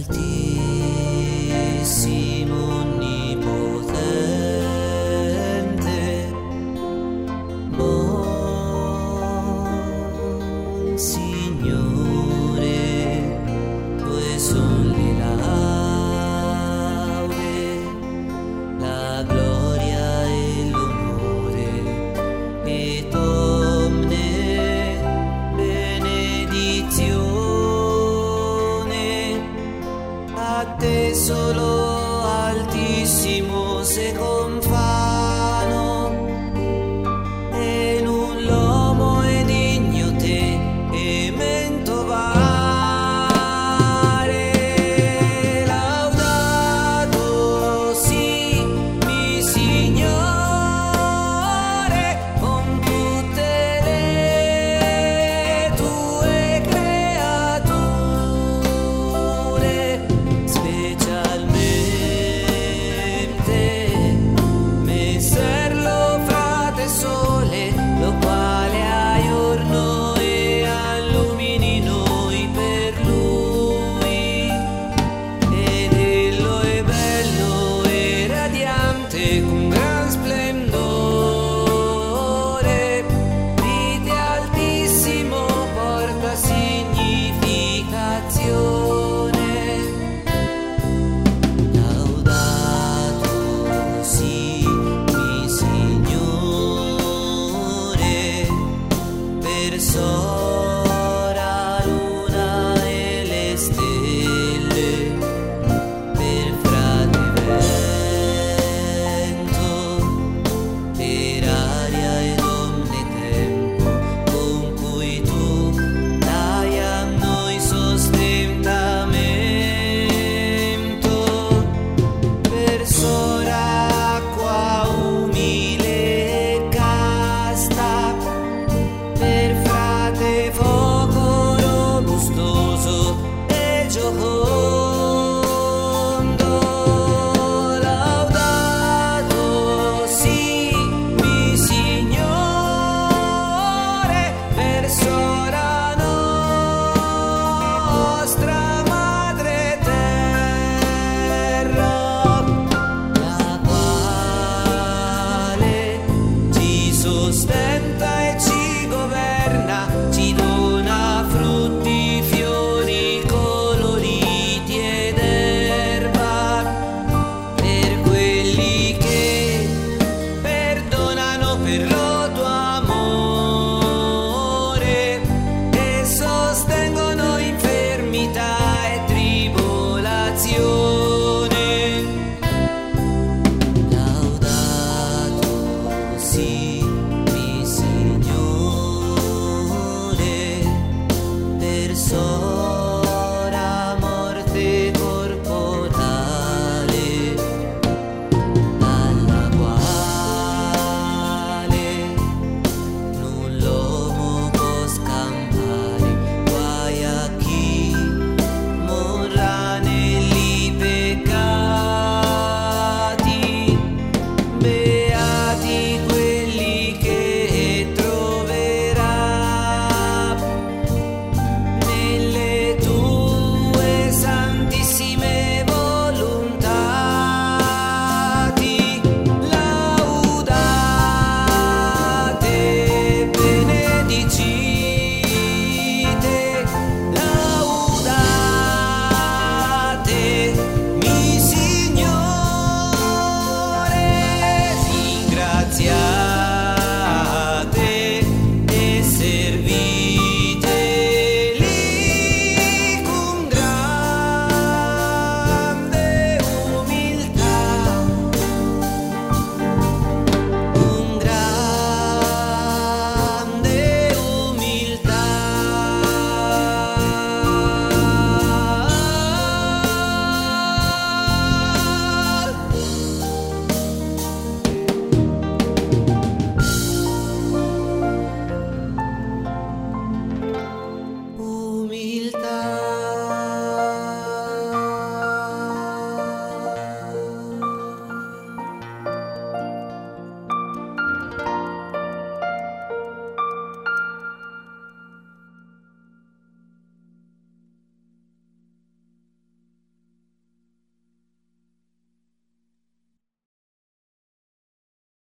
Altissimo, onnipotente, buon Signore, tue son le laude, la gloria e l'onore, et omne benedizione a te solo, Altissimo, se confano, e null'uomo è digno te e mento vare. Laudato si mi Signore con tutte le tue creature, specialmente messerlo frate sole, lo quale aiorno e allumini noi per lui. Ed ello è bello e radiante con gran splendore, vite altissimo porta significazione. Laudato si mi Signore per sora, luna e le stelle, per frate vento, per aria ed omne tempo, con cui tu dai a noi sostentamento, per sora acqua umile e casta, per frate fuoco robustoso e giocondo. Laudato si mi Signore per sora nostra madre terra, la quale ci sostenta e ci governa, ci dona frutti, fiori, coloriti ed erba, per quelli che perdonano per lo tuo amore e sostengono infermità e tribolazione. Laudato si mi Signore per sora,